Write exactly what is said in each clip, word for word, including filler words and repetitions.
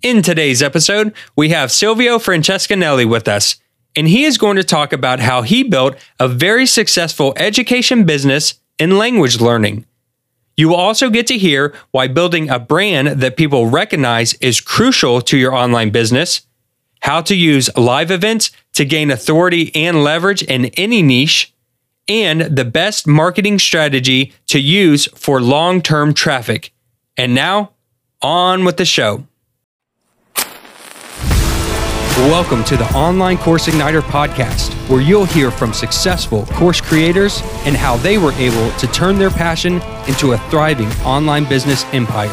In today's episode, we have Silvio Francescanelli with us, and he is going to talk about how he built a very successful education business in language learning. You will also get to hear why building a brand that people recognize is crucial to your online business, how to use live events to gain authority and leverage in any niche, and the best marketing strategy to use for long-term traffic. And now, on with the show. Welcome to the Online Course Igniter podcast, where you'll hear from successful course creators and how they were able to turn their passion into a thriving online business empire.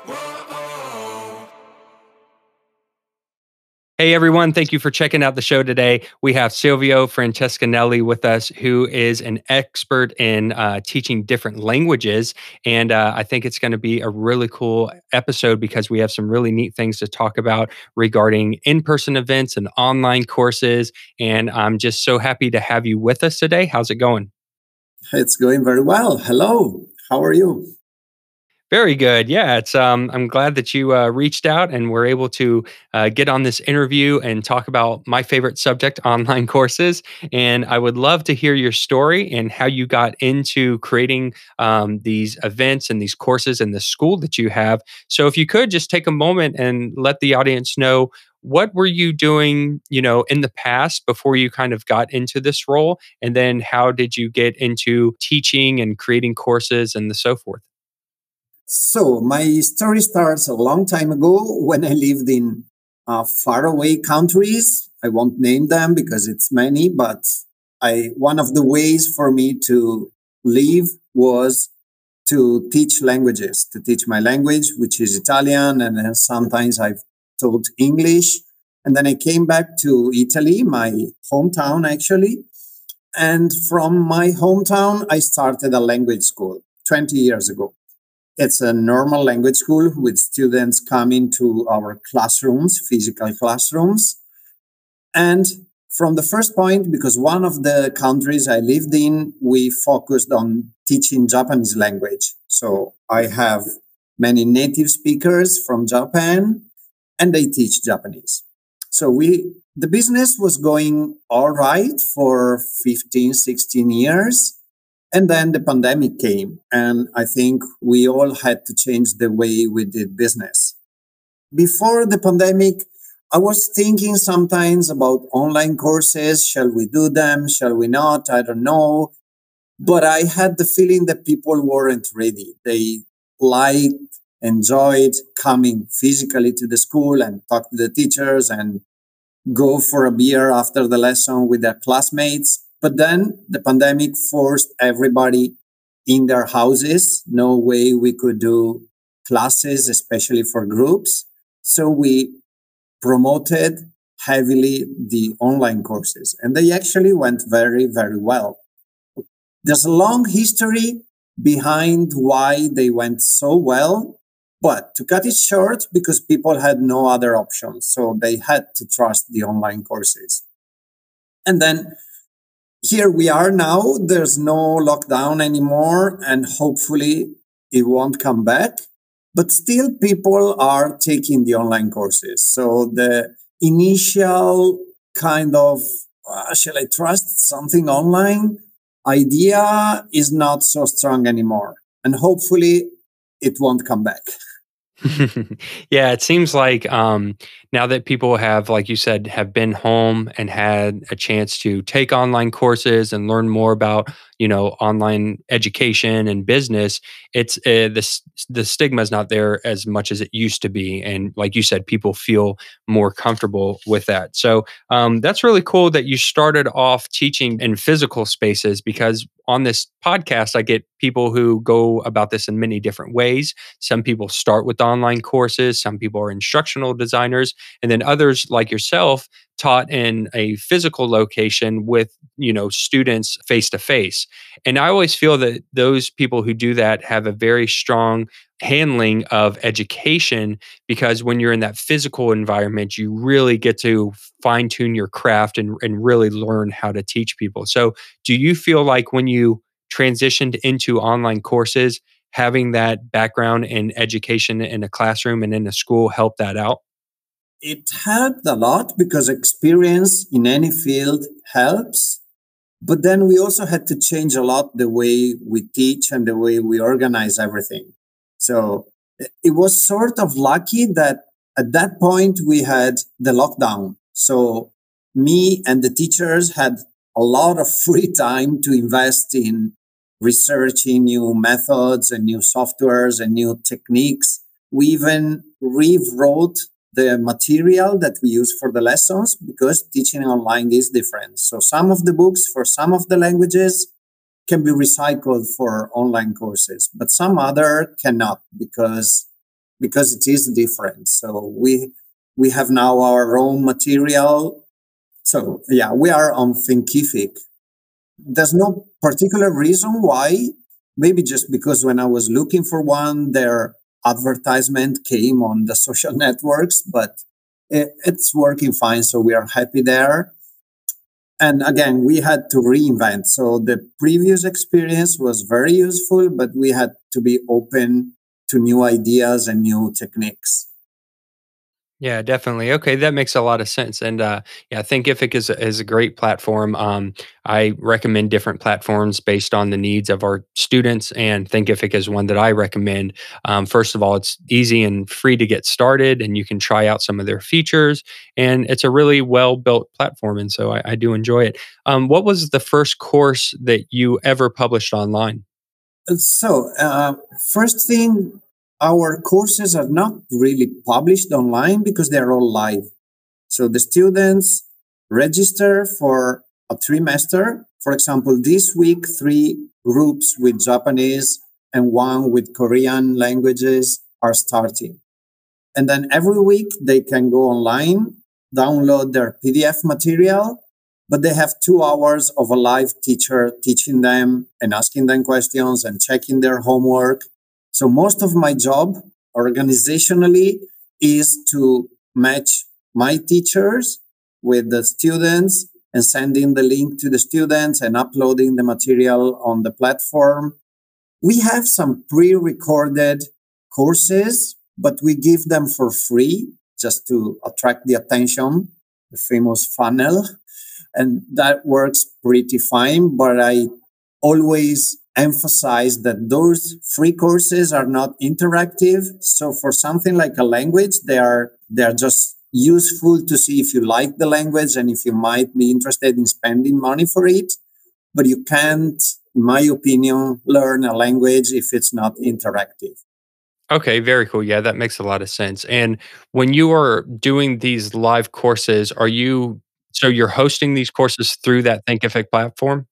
Hey everyone, thank you for checking out the show today. We have Silvio Francescanelli with us, who is an expert in uh, teaching different languages. And uh, I think it's going to be a really cool episode because we have some really neat things to talk about regarding in-person events and online courses. And I'm just so happy to have you with us today. How's it going? It's going very well. Hello, how are you? Very good. Yeah, it's. Um, I'm glad that you uh, reached out and were able to uh, get on this interview and talk about my favorite subject, online courses. And I would love to hear your story and how you got into creating um, these events and these courses in the school that you have. So, if you could just take a moment and let the audience know, what were you doing, you know, in the past before you kind of got into this role, and then how did you get into teaching and creating courses and the so forth? So my story starts a long time ago when I lived in uh, faraway countries. I won't name them because it's many, but I one of the ways for me to live was to teach languages, to teach my language, which is Italian, and then sometimes I've taught English. And then I came back to Italy, my hometown actually. And from my hometown, I started a language school twenty years ago. It's a normal language school with students coming to our classrooms, physical classrooms. And from the first point, because one of the countries I lived in, we focused on teaching Japanese language. So I have many native speakers from Japan, and they teach Japanese. So we, the business was going all right for fifteen, sixteen years. And then the pandemic came, and I think we all had to change the way we did business. Before the pandemic, I was thinking sometimes about online courses. Shall we do them? Shall we not? I don't know. But I had the feeling that people weren't ready. They liked, enjoyed coming physically to the school and talk to the teachers and go for a beer after the lesson with their classmates. But then the pandemic forced everybody in their houses. No way we could do classes, especially for groups. So we promoted heavily the online courses, and they actually went very, very well. There's a long history behind why they went so well, but to cut it short, because people had no other options. So they had to trust the online courses. And then here we are now. There's no lockdown anymore, and hopefully it won't come back. But still, people are taking the online courses. So the initial kind of, uh, shall I trust something online idea is not so strong anymore. And hopefully it won't come back. Yeah, it seems like um, now that people have, like you said, have been home and had a chance to take online courses and learn more about, you know, online education and business, it's uh, the the stigma is not there as much as it used to be, and like you said, people feel more comfortable with that. So um, that's really cool that you started off teaching in physical spaces, because on this podcast, I get people who go about this in many different ways. Some people start with online courses, some people are instructional designers, and then others like yourself taught in a physical location with, you know, students face to face. And I always feel that those people who do that have a very strong handling of education, because when you're in that physical environment, you really get to fine tune your craft and, and really learn how to teach people. So do you feel like when you transitioned into online courses, having that background in education in a classroom and in a school helped that out? It helped a lot because experience in any field helps. But then we also had to change a lot the way we teach and the way we organize everything. So it was sort of lucky that at that point we had the lockdown. So me and the teachers had a lot of free time to invest in researching new methods and new softwares and new techniques. We even rewrote the material that we use for the lessons because teaching online is different. So some of the books for some of the languages can be recycled for online courses, but some other cannot because because it is different. So we we have now our own material. So yeah, we are on Thinkific. There's no particular reason why. Maybe just because when I was looking for one, their advertisement came on the social networks, but it, it's working fine. So we are happy there. And again, we had to reinvent. So the previous experience was very useful, but we had to be open to new ideas and new techniques. Yeah, definitely. Okay, that makes a lot of sense. And uh, yeah, Thinkific is a, is a great platform. Um, I recommend different platforms based on the needs of our students, and Thinkific is one that I recommend. Um, first of all, it's easy and free to get started, and you can try out some of their features. And it's a really well built platform, and so I, I do enjoy it. Um, what was the first course that you ever published online? So, uh, first thing, our courses are not really published online because they're all live. So the students register for a trimester. For example, this week, three groups with Japanese and one with Korean languages are starting. And then every week they can go online, download their P D F material, but they have two hours of a live teacher teaching them and asking them questions and checking their homework. So most of my job organizationally is to match my teachers with the students and sending the link to the students and uploading the material on the platform. We have some pre-recorded courses, but we give them for free just to attract the attention, the famous funnel. And that works pretty fine. But I always emphasize that those free courses are not interactive. So for something like a language, they are, they are just useful to see if you like the language and if you might be interested in spending money for it. But you can't, in my opinion, learn a language if it's not interactive. Okay, very cool. Yeah, that makes a lot of sense. And when you are doing these live courses, are you so you're hosting these courses through that Thinkific platform?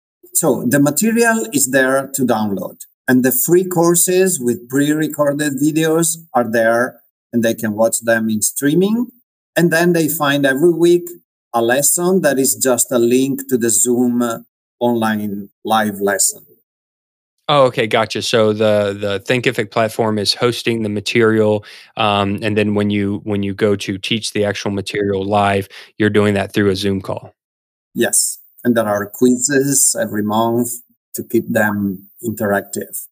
So the material is there to download, and the free courses with pre-recorded videos are there, and they can watch them in streaming. And then they find every week a lesson that is just a link to the Zoom uh, online live lesson. Oh, okay, gotcha. So the the Thinkific platform is hosting the material, um, and then when you when you go to teach the actual material live, you're doing that through a Zoom call. Yes. And there are quizzes every month to keep them interactive.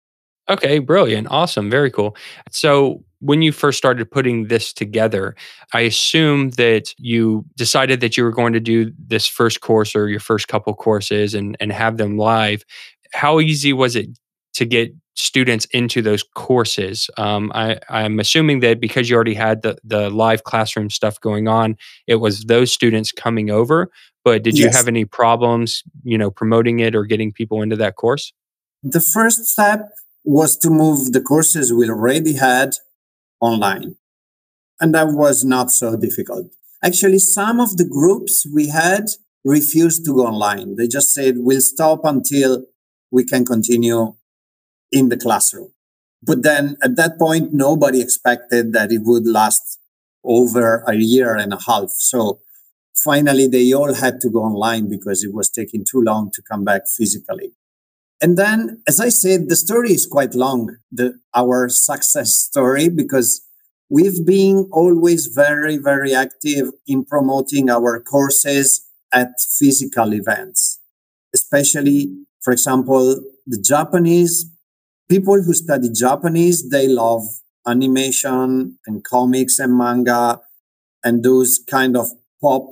Okay, brilliant. Awesome. Very cool. So, when you first started putting this together, I assume that you decided that you were going to do this first course or your first couple courses and, and have them live. How easy was it to get students into those courses? Um, I, I'm assuming that because you already had the, the live classroom stuff going on, it was those students coming over. But did you Yes. have any problems, you know, promoting it or getting people into that course? The first step was to move the courses we already had online. And that was not so difficult. Actually, some of the groups we had refused to go online. They just said, we'll stop until we can continue in the classroom. But then at that point, nobody expected that it would last over a year and a half. So finally, they all had to go online because it was taking too long to come back physically. And then, as I said, the story is quite long, the, our success story, because we've been always very, very active in promoting our courses at physical events, especially, for example, the Japanese people who study Japanese, they love animation and comics and manga. and those kind of pop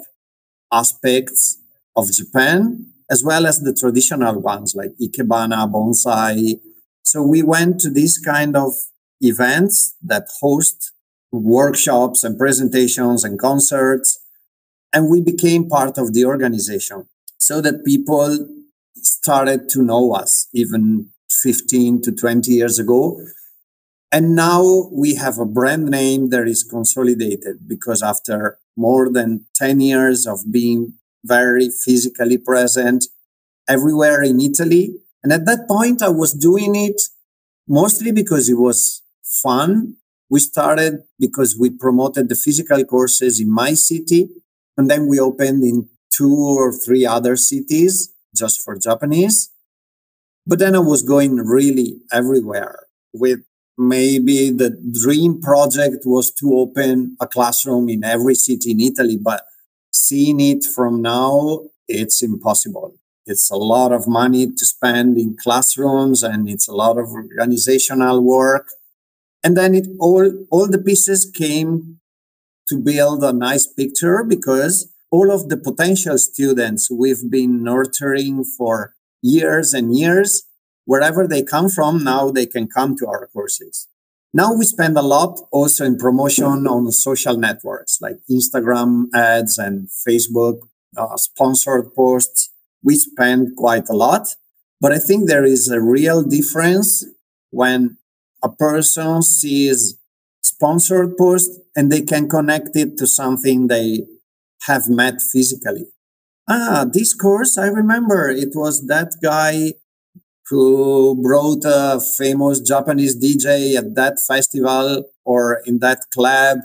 aspects of Japan, as well as the traditional ones like Ikebana, Bonsai. So we went to these kind of events that host workshops and presentations and concerts, and we became part of the organization so that people started to know us even fifteen to twenty years ago. And now we have a brand name that is consolidated because after more than ten years of being very physically present everywhere in Italy. And at that point, I was doing it mostly because it was fun. We started because we promoted the physical courses in my city. And then we opened in two or three other cities just for Japanese. But then I was going really everywhere with maybe the dream project was to open a classroom in every city in Italy, but seeing it from now, it's impossible. It's a lot of money to spend in classrooms and it's a lot of organizational work. And then it all, all the pieces came to build a nice picture because all of the potential students we've been nurturing for years and years, wherever they come from, now they can come to our courses. Now we spend a lot also in promotion on social networks like Instagram ads and Facebook uh, sponsored posts. We spend quite a lot, but I think there is a real difference when a person sees sponsored post and they can connect it to something they have met physically. Ah, this course, I remember it was that guy who brought a famous Japanese D J at that festival or in that club,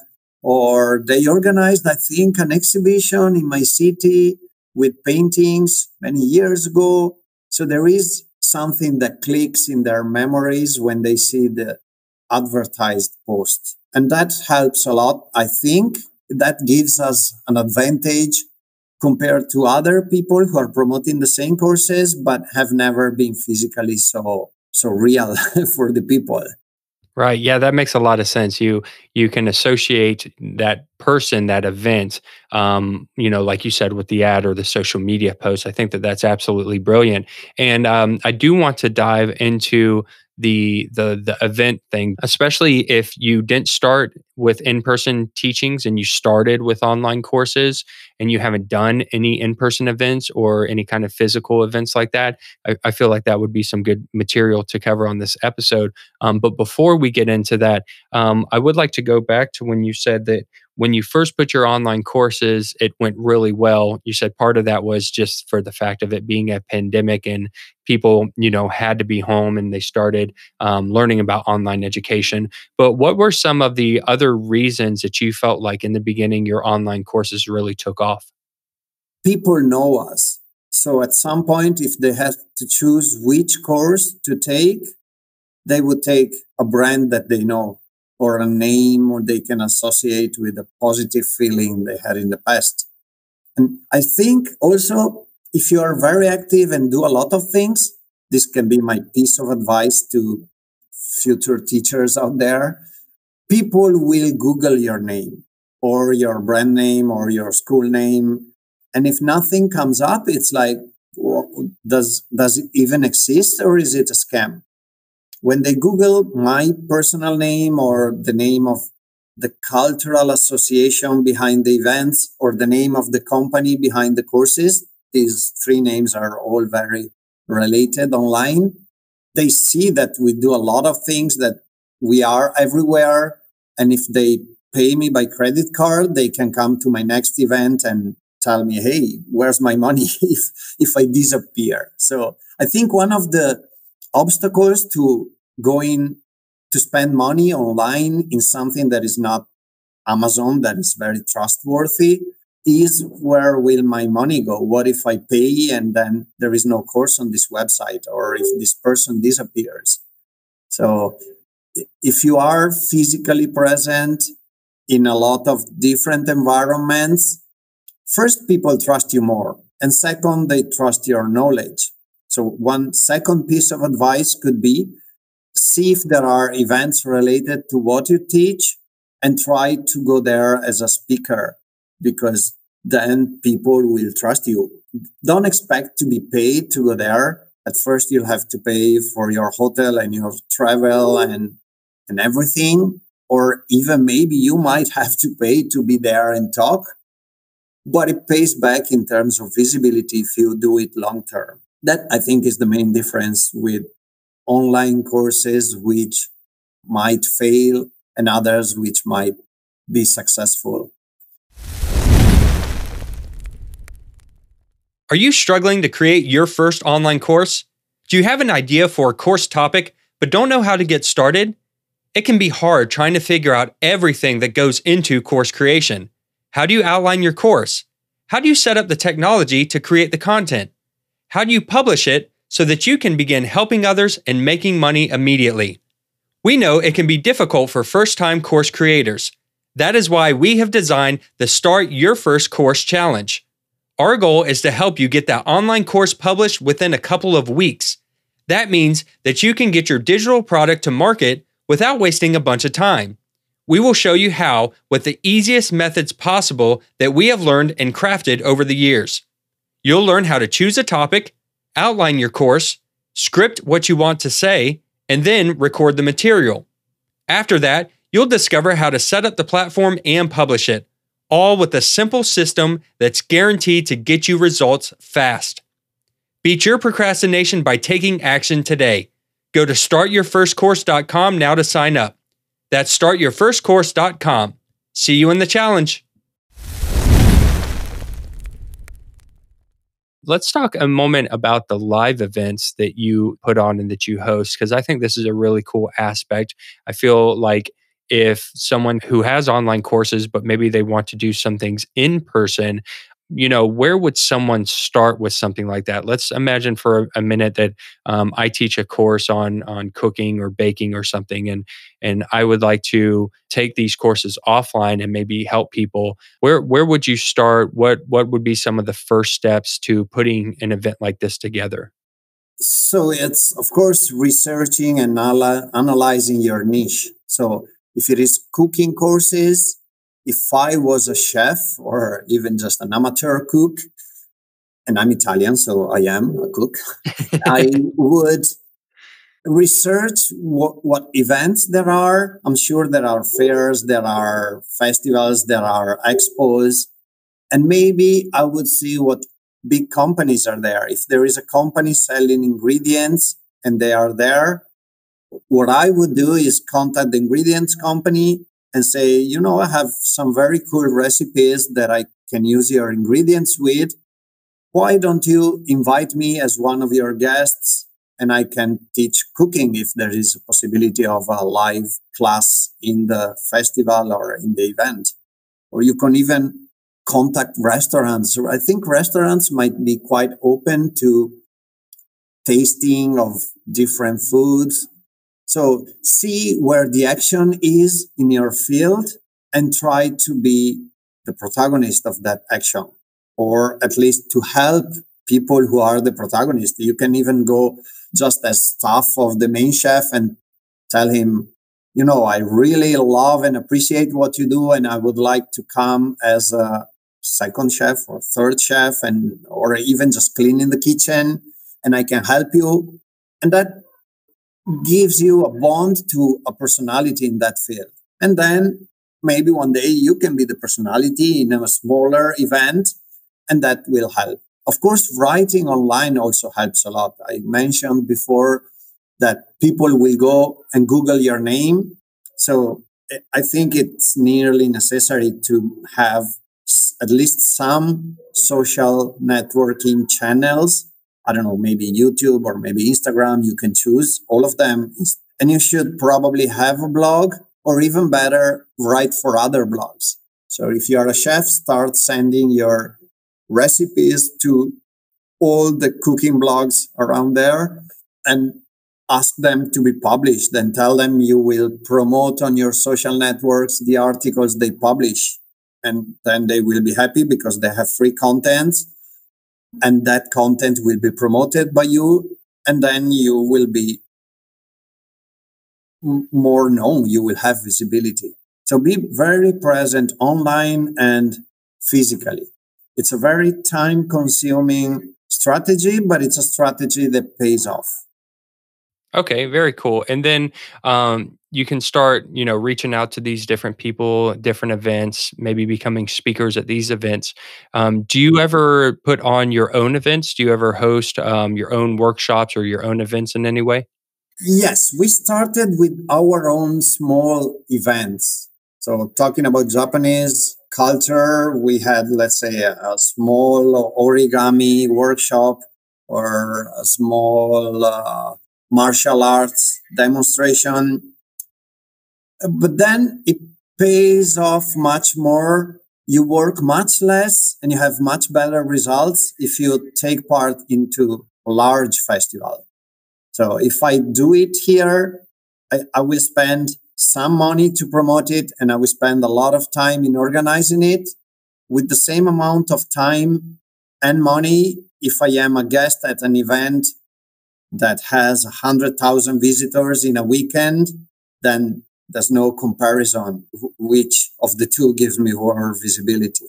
or they organized, I think, an exhibition in my city with paintings many years ago. So there is something that clicks in their memories when they see the advertised post. And that helps a lot. I think that gives us an advantage compared to other people who are promoting the same courses, but have never been physically so, so real for the people. Right. Yeah, that makes a lot of sense. You you can associate that person, that event, um, you know, like you said, with the ad or the social media post. I think that that's absolutely brilliant. And um, I do want to dive into the the the event thing, especially if you didn't start with in-person teachings and you started with online courses and you haven't done any in-person events or any kind of physical events like that. I, I feel like that would be some good material to cover on this episode. Um, but before we get into that, um, I would like to go back to when you said that when you first put your online courses, it went really well. You said part of that was just for the fact of it being a pandemic and people, you know, had to be home and they started um, learning about online education. But what were some of the other reasons that you felt like in the beginning your online courses really took off? People know us. So at some point, if they have to choose which course to take, they would take a brand that they know or a name or they can associate with a positive feeling they had in the past. And I think also if you are very active and do a lot of things, this can be my piece of advice to future teachers out there. People will Google your name or your brand name or your school name. And if nothing comes up, it's like, well, does, does it even exist or is it a scam? When they Google my personal name or the name of the cultural association behind the events or the name of the company behind the courses, these three names are all very related online. They see that we do a lot of things, that we are everywhere. And if they pay me by credit card, they can come to my next event and tell me, hey, where's my money if, if I disappear? So I think one of the obstacles to going to spend money online in something that is not Amazon, that is very trustworthy, is where will my money go? What if I pay and then there is no course on this website, or if this person disappears? So if you are physically present in a lot of different environments, first, people trust you more. And second, they trust your knowledge. So one second piece of advice could be see if there are events related to what you teach and try to go there as a speaker, because then people will trust you. Don't expect to be paid to go there. At first, you'll have to pay for your hotel and your travel and, and everything. Or even maybe you might have to pay to be there and talk. But it pays back in terms of visibility if you do it long term. That, I think, is the main difference with online courses, which might fail, and others which might be successful. Are you struggling to create your first online course? Do you have an idea for a course topic, but don't know how to get started? It can be hard trying to figure out everything that goes into course creation. How do you outline your course? How do you set up the technology to create the content? How do you publish it so that you can begin helping others and making money immediately? We know it can be difficult for first-time course creators. That is why we have designed the Start Your First Course Challenge. Our goal is to help you get that online course published within a couple of weeks. That means that you can get your digital product to market without wasting a bunch of time. We will show you how with the easiest methods possible that we have learned and crafted over the years. You'll learn how to choose a topic, outline your course, script what you want to say, and then record the material. After that, you'll discover how to set up the platform and publish it, all with a simple system that's guaranteed to get you results fast. Beat your procrastination by taking action today. Go to start your first course dot com now to sign up. That's start your first course dot com. See you in the challenge. Let's talk a moment about the live events that you put on and that you host, because I think this is a really cool aspect. I feel like if someone who has online courses, but maybe they want to do some things in person, you know, where would someone start with something like that? Let's imagine for a, a minute that um, I teach a course on on cooking or baking or something, and and I would like to take these courses offline and maybe help people. Where where would you start? What what would be some of the first steps to putting an event like this together? So it's, of course, researching and ala- analyzing your niche. So if it is cooking courses, if I was a chef or even just an amateur cook, and I'm Italian, so I am a cook, I would research what, what events there are. I'm sure there are fairs, there are festivals, there are expos, and maybe I would see what big companies are there. If there is a company selling ingredients and they are there, what I would do is contact the ingredients company and say, you know, I have some very cool recipes that I can use your ingredients with. Why don't you invite me as one of your guests and I can teach cooking if there is a possibility of a live class in the festival or in the event? Or you can even contact restaurants. I think restaurants might be quite open to tasting of different foods. So see where the action is in your field and try to be the protagonist of that action, or at least to help people who are the protagonist. You can even go just as staff of the main chef and tell him, you know, I really love and appreciate what you do, and I would like to come as a second chef or third chef, and or even just clean in the kitchen, and I can help you. And that gives you a bond to a personality in that field. And then maybe one day you can be the personality in a smaller event, and that will help. Of course, writing online also helps a lot. I mentioned before that people will go and Google your name. So I think it's nearly necessary to have at least some social networking channels. I don't know, maybe YouTube or maybe Instagram, you can choose all of them. And you should probably have a blog, or even better, write for other blogs. So if you are a chef, start sending your recipes to all the cooking blogs around there and ask them to be published. Then tell them you will promote on your social networks the articles they publish. And then they will be happy because they have free content. And that content will be promoted by you, and then you will be m- more known. You will have visibility. So be very present online and physically. It's a very time consuming strategy, but it's a strategy that pays off. Okay, very cool. And then um, you can start, you know, reaching out to these different people, different events, maybe becoming speakers at these events. Um, do you ever put on your own events? Do you ever host um, your own workshops or your own events in any way? Yes, we started with our own small events. So, talking about Japanese culture, we had, let's say, a, a small origami workshop or a small uh, martial arts demonstration. But then it pays off much more. You work much less and you have much better results if you take part into a large festival. So if I do it here, I, I will spend some money to promote it and I will spend a lot of time in organizing it with the same amount of time and money. If I am a guest at an event that has one hundred thousand visitors in a weekend, then there's no comparison which of the two gives me more visibility.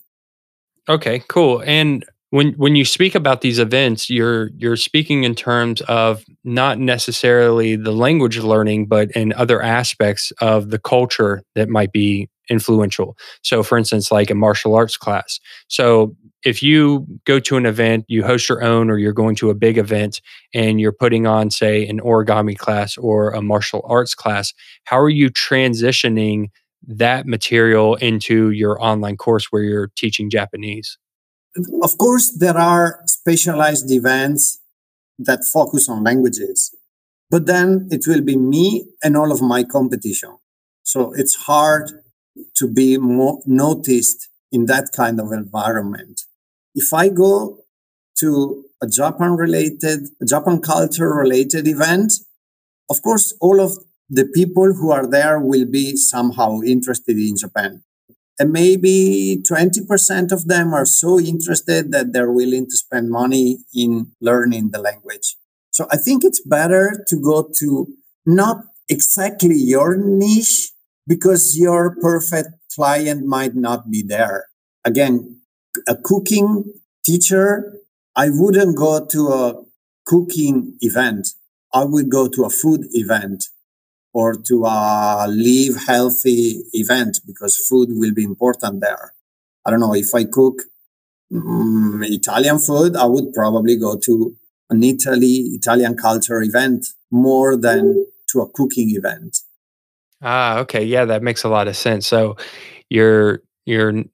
Okay, cool. And when when you speak about these events, you're you're speaking in terms of not necessarily the language learning, but in other aspects of the culture that might be influential. So for instance, like a martial arts class. So if you go to an event, you host your own or you're going to a big event and you're putting on, say, an origami class or a martial arts class, how are you transitioning that material into your online course where you're teaching Japanese? Of course, there are specialized events that focus on languages, but then it will be me and all of my competition. So it's hard to be more noticed in that kind of environment. If I go to a Japan related, Japan culture related event, of course, all of the people who are there will be somehow interested in Japan. And maybe twenty percent of them are so interested that they're willing to spend money in learning the language. So I think it's better to go to not exactly your niche because your perfect client might not be there. Again, a cooking teacher, I wouldn't go to a cooking event. I would go to a food event or to a live healthy event because food will be important there. I don't know if I cook um, Italian food, I would probably go to an Italy Italian culture event more than to a cooking event. Ah, okay. Yeah, that makes a lot of sense. So you're you're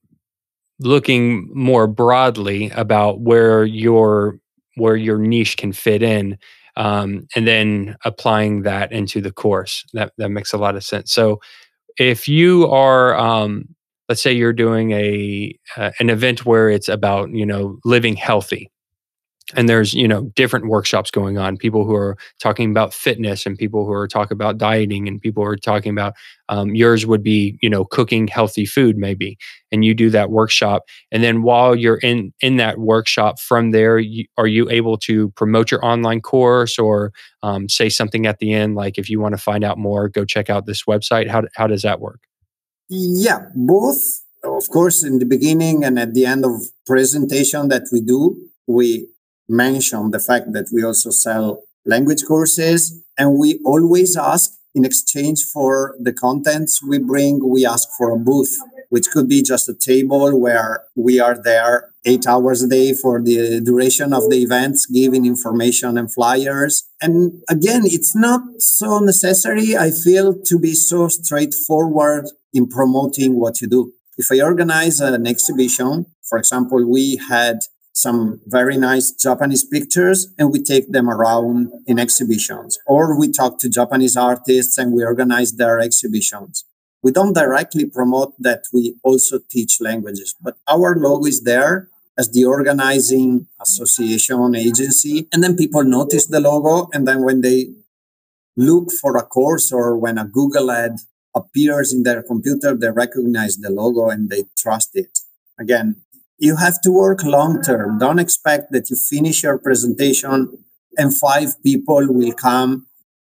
looking more broadly about where your where your niche can fit in, um, and then applying that into the course. That that makes a lot of sense. So if you are, um, let's say you're doing a uh, an event where it's about, you know, living healthy, and there's, you know, different workshops going on, people who are talking about fitness and people who are talking about dieting and people who are talking about, um, yours would be, you know, cooking healthy food maybe, and you do that workshop, and then while you're in in that workshop from there, you, are you able to promote your online course or um, say something at the end, like if you want to find out more, go check out this website? How, how does that work? Yeah, both, of course, in the beginning and at the end of presentation that we do, we mention the fact that we also sell language courses and we always ask in exchange for the contents we bring, we ask for a booth, which could be just a table where we are there eight hours a day for the duration of the events, giving information and flyers. And again, it's not so necessary, I feel, to be so straightforward in promoting what you do. If I organize an exhibition, for example, we had some very nice Japanese pictures and we take them around in exhibitions, or we talk to Japanese artists and we organize their exhibitions. We don't directly promote that we also teach languages, but our logo is there as the organizing association agency. And then people notice the logo. And then when they look for a course or when a Google ad appears in their computer, they recognize the logo and they trust it. Again, you have to work long term. Don't expect that you finish your presentation and five people will come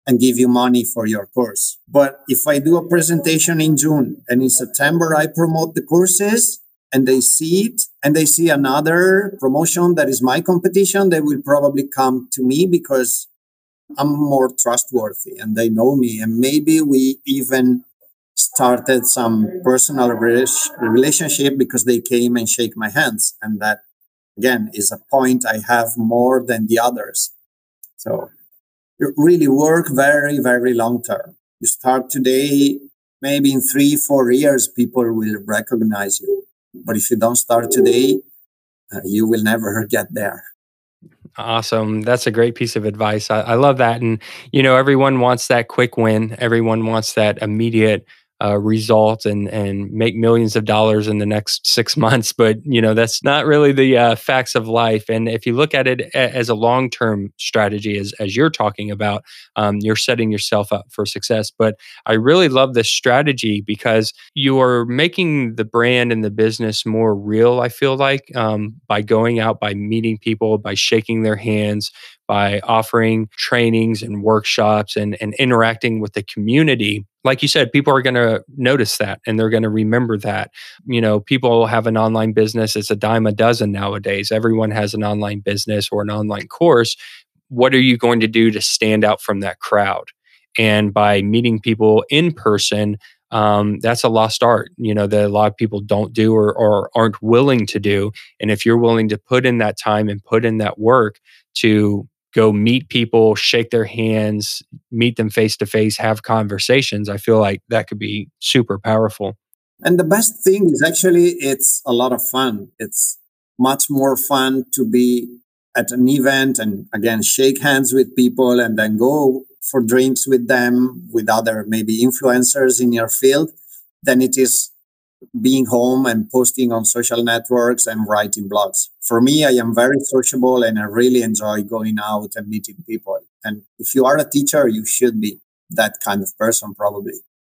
and give you money for your course. But if I do a presentation in June and in September I promote the courses and they see it and they see another promotion that is my competition, they will probably come to me because I'm more trustworthy and they know me. And maybe we even started some personal relationship because they came and shake my hands. And that, again, is a point I have more than the others. So you really work very, very long term. You start today, maybe in three, four years, people will recognize you. But if you don't start today, uh, you will never get there. Awesome. That's a great piece of advice. I, I love that. And, you know, everyone wants that quick win. Everyone wants that immediate uh, result and and make millions of dollars in the next six months. But, you know, that's not really the uh, facts of life. And if you look at it a, as a long-term strategy, as, as you're talking about, um, you're setting yourself up for success. But I really love this strategy because you are making the brand and the business more real, I feel like, um, by going out, by meeting people, by shaking their hands, by offering trainings and workshops and, and interacting with the community. Like you said, people are going to notice that and they're going to remember that. You know, people have an online business. It's a dime a dozen nowadays. Everyone has an online business or an online course. What are you going to do to stand out from that crowd? And by meeting people in person, um, that's a lost art, you know, that a lot of people don't do or, or aren't willing to do. And if you're willing to put in that time and put in that work to go meet people, shake their hands, meet them face to face, have conversations, I feel like that could be super powerful. And the best thing is actually it's a lot of fun. It's much more fun to be at an event and again, shake hands with people and then go for drinks with them, with other maybe influencers in your field, than it is being home and posting on social networks and writing blogs. For me, I am very sociable and I really enjoy going out and meeting people. And if you are a teacher, you should be that kind of person, probably.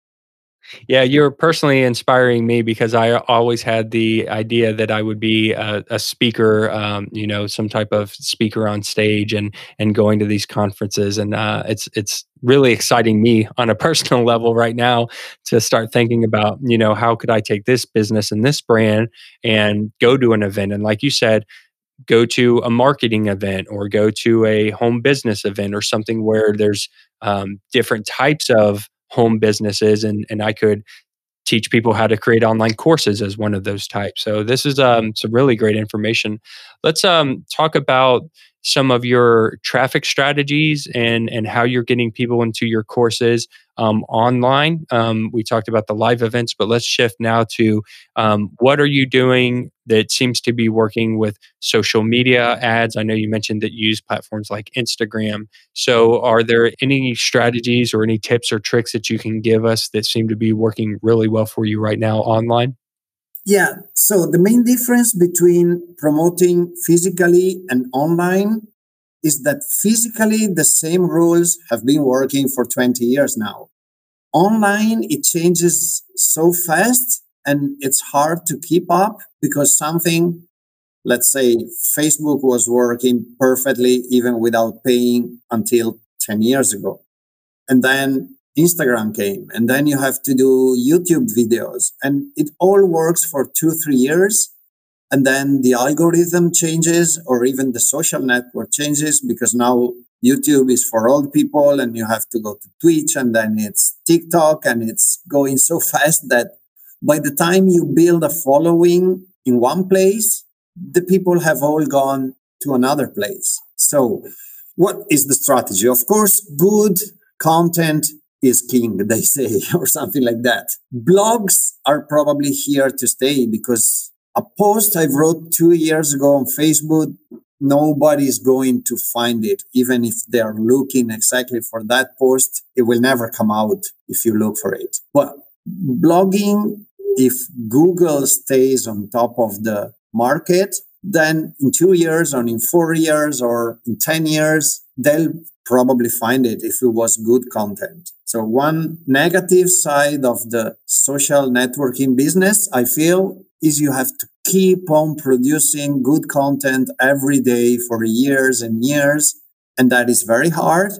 Yeah, you're personally inspiring me because I always had the idea that I would be a, a speaker, um, you know, some type of speaker on stage and and going to these conferences, and uh, it's it's really exciting me on a personal level right now to start thinking about, you know, how could I take this business and this brand and go to an event, and like you said, go to a marketing event or go to a home business event or something where there's um, different types of home businesses, and and I could teach people how to create online courses as one of those types. So this is um, some really great information. Let's um, talk about some of your traffic strategies and and how you're getting people into your courses um, online. Um, we talked about the live events, but let's shift now to um, what are you doing that seems to be working with social media ads? I know you mentioned that you use platforms like Instagram. So are there any strategies or any tips or tricks that you can give us that seem to be working really well for you right now online? Yeah. So the main difference between promoting physically and online is that physically the same rules have been working for twenty years now. Online, it changes so fast and it's hard to keep up because something, let's say Facebook was working perfectly even without paying until ten years ago. And then Instagram came, and then you have to do YouTube videos, and it all works for two, three years. And then the algorithm changes, or even the social network changes, because now YouTube is for old people, and you have to go to Twitch, and then it's TikTok, and it's going so fast that by the time you build a following in one place, the people have all gone to another place. So what is the strategy? Of course, good content is king, they say, or something like that. Blogs are probably here to stay because a post I wrote two years ago on Facebook, nobody is going to find it. Even if they're looking exactly for that post, it will never come out if you look for it. But blogging, if Google stays on top of the market, then in two years or in four years or in ten years, they'll probably find it if it was good content. So one negative side of the social networking business, I feel, is you have to keep on producing good content every day for years and years. And that is very hard.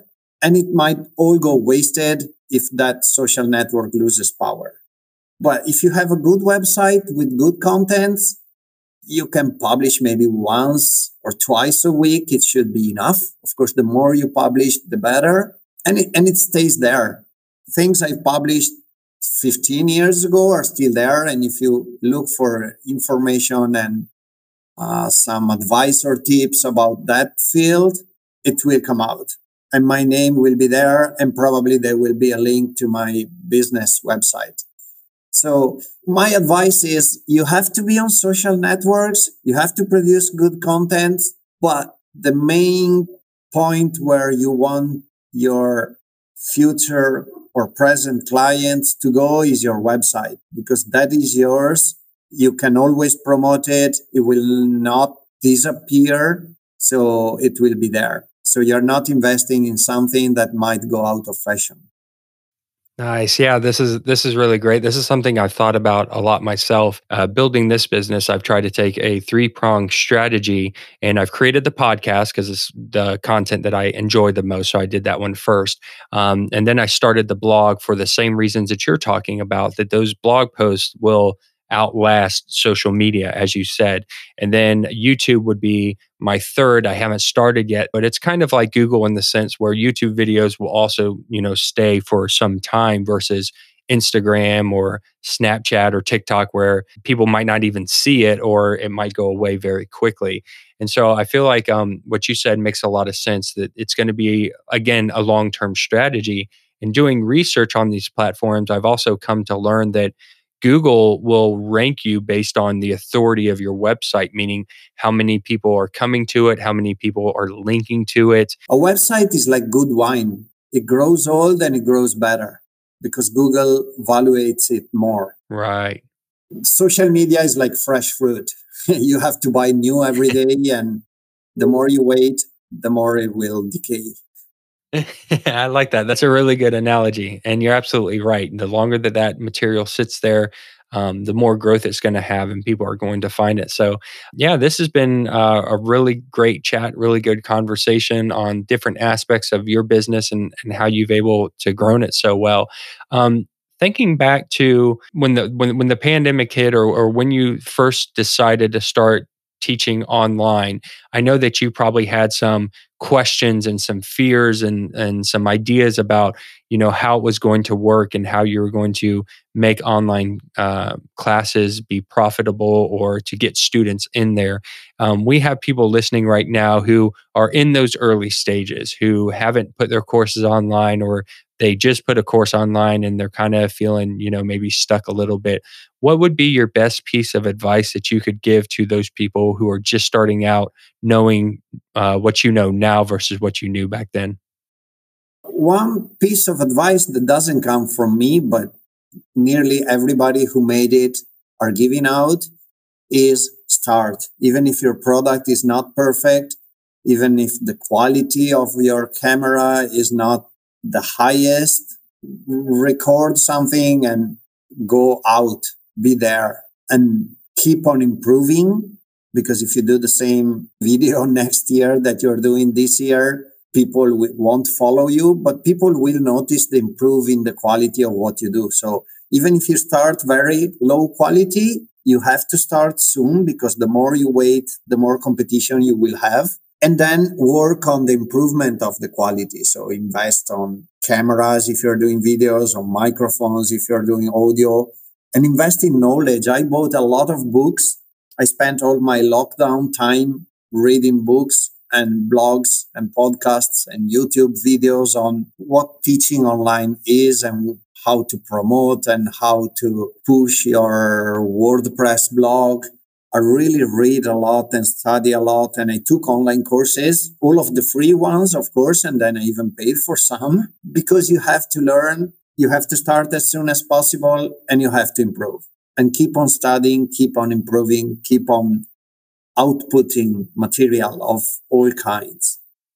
and it might all go wasted if that social network loses power. But if you have a good website with good contents, you can publish maybe once or twice a week. It should be enough. Of course, the more you publish, the better. And it, and it stays there. Things I published fifteen years ago are still there. And if you look for information and uh, some advice or tips about that field, it will come out. And my name will be there. And probably there will be a link to my business website. So my advice is you have to be on social networks. You have to produce good content. But the main point where you want your future or present clients to go is your website, because that is yours. You can always promote it. It will not disappear. So it will be there. So you're not investing in something that might go out of fashion. Nice. Yeah, this is this is really great. This is something I've thought about a lot myself. Uh, building this business, I've tried to take a three pronged strategy, and I've created the podcast because it's the content that I enjoy the most. So I did that one first, um, and then I started the blog for the same reasons that you're talking about. That those blog posts will outlast social media, as you said, and then YouTube would be my third. I haven't started yet, but it's kind of like Google in the sense where YouTube videos will also, you know, stay for some time versus Instagram or Snapchat or TikTok, where people might not even see it or it might go away very quickly. And so I feel like um, what you said makes a lot of sense, that it's going to be, again, a long-term strategy. In doing research on these platforms, I've also come to learn that Google will rank you based on the authority of your website, meaning how many people are coming to it, how many people are linking to it. A website is like good wine. It grows old and it grows better because Google evaluates it more. Right. Social media is like fresh fruit. You have to buy new every day, and the more you wait, the more it will decay. I like that. That's a really good analogy. And you're absolutely right. The longer that that material sits there, um, the more growth it's going to have and people are going to find it. So, yeah, this has been uh, a really great chat, really good conversation on different aspects of your business and, and how you've able to grown it so well. Um, thinking back to when the when, when the pandemic hit, or, or when you first decided to start teaching online, I know that you probably had some questions and some fears and and some ideas about, you know, how it was going to work and how you were going to make online uh, classes be profitable or to get students in there. Um, we have people listening right now who are in those early stages, who haven't put their courses online, or they just put a course online and they're kind of feeling, you know, maybe stuck a little bit. What would be your best piece of advice that you could give to those people who are just starting out, knowing uh, what you know now versus what you knew back then? One piece of advice that doesn't come from me, but nearly everybody who made it are giving out, is start. Even if your product is not perfect, even if the quality of your camera is not the highest, record something and go out, be there and keep on improving. Because if you do the same video next year that you're doing this year, people w- won't follow you, but people will notice the improve in the quality of what you do. So even if you start very low quality, you have to start soon, because the more you wait, the more competition you will have. And then work on the improvement of the quality. So invest on cameras if you're doing videos, on microphones if you're doing audio, and invest in knowledge. I bought a lot of books. I spent all my lockdown time reading books and blogs and podcasts and YouTube videos on what teaching online is and how to promote and how to push your WordPress blog. I really read a lot and study a lot, and I took online courses, all of the free ones, of course, and then I even paid for some, because you have to learn, you have to start as soon as possible, and you have to improve and keep on studying, keep on improving, keep on outputting material of all kinds.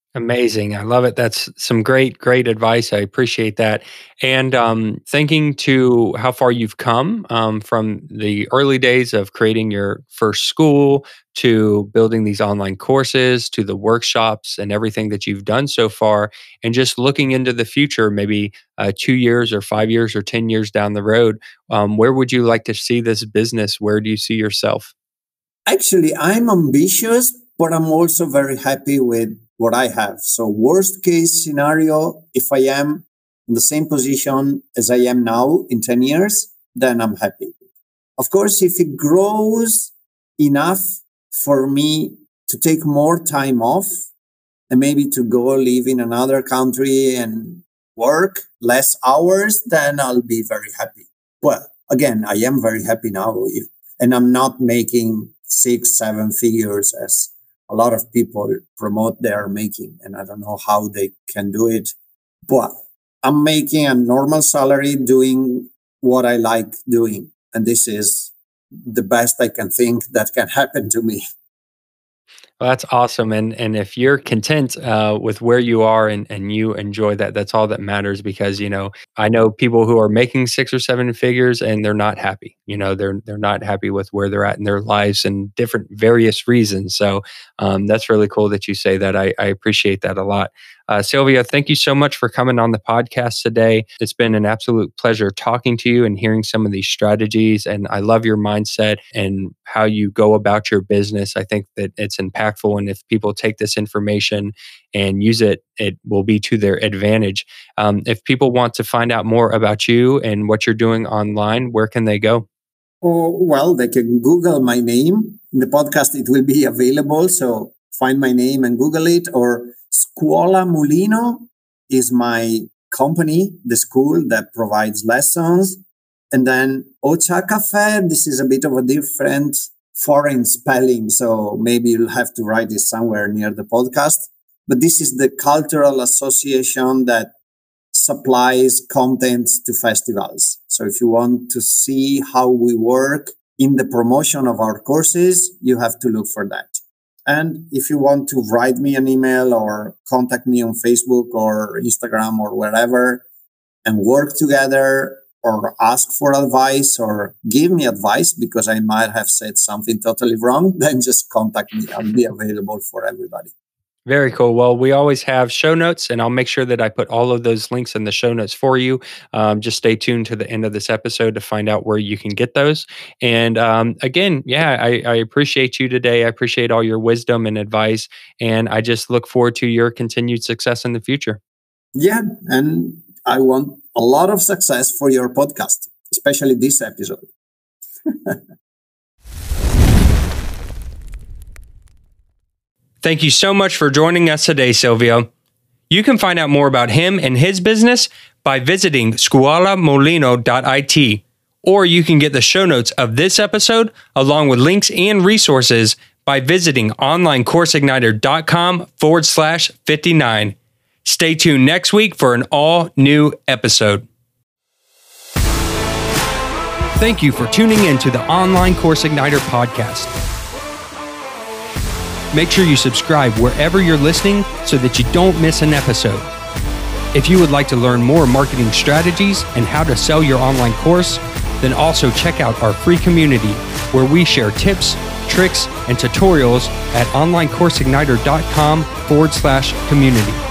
Amazing. I love it. That's some great, great advice. I appreciate that. And um, thinking to how far you've come um, from the early days of creating your first school to building these online courses to the workshops and everything that you've done so far, and just looking into the future, maybe uh, two years or five years or ten years down the road, um, where would you like to see this business? Where do you see yourself? Actually, I'm ambitious, but I'm also very happy with what I have. So worst case scenario, if I am in the same position as I am now in ten years, then I'm happy. Of course, if it grows enough for me to take more time off and maybe to go live in another country and work less hours, then I'll be very happy. Well, again, I am very happy now, if, and I'm not making six, seven figures as a lot of people promote they are making, and I don't know how they can do it. But I'm making a normal salary doing what I like doing. And this is the best I can think that can happen to me. Well, that's awesome. And and if you're content uh, with where you are and, and you enjoy that, that's all that matters. Because you know, I know people who are making six or seven figures and they're not happy. You know, they're they're not happy with where they're at in their lives and different various reasons. So um, that's really cool that you say that. I, I appreciate that a lot. Uh, Silvio, thank you so much for coming on the podcast today. It's been an absolute pleasure talking to you and hearing some of these strategies. And I love your mindset and how you go about your business. I think that it's impactful. And if people take this information and use it, it will be to their advantage. Um, if people want to find out more about you and what you're doing online, where can they go? Oh, well, they can Google my name. In the podcast, it will be available. So find my name and Google it. Or Scuola Mulino is my company, the school that provides lessons. And then Ocha Cafe, this is a bit of a different foreign spelling. So maybe you'll have to write it somewhere near the podcast. But this is the cultural association that supplies content to festivals. So if you want to see how we work in the promotion of our courses, you have to look for that. And if you want to write me an email or contact me on Facebook or Instagram or wherever and work together or ask for advice or give me advice because I might have said something totally wrong, then just contact me. I'll be available for everybody. Very cool. Well, we always have show notes, and I'll make sure that I put all of those links in the show notes for you. Um, just stay tuned to the end of this episode to find out where you can get those. And um, again, yeah, I, I appreciate you today. I appreciate all your wisdom and advice, and I just look forward to your continued success in the future. Yeah, and I want a lot of success for your podcast, especially this episode. Thank you so much for joining us today, Silvio. You can find out more about him and his business by visiting scuola mulino dot I T, or you can get the show notes of this episode along with links and resources by visiting onlinecourseigniter.com forward slash 59. Stay tuned next week for an all new episode. Thank you for tuning in to the Online Course Igniter podcast. Make sure you subscribe wherever you're listening so that you don't miss an episode. If you would like to learn more marketing strategies and how to sell your online course, then also check out our free community where we share tips, tricks, and tutorials at onlinecourseigniter.com forward slash community.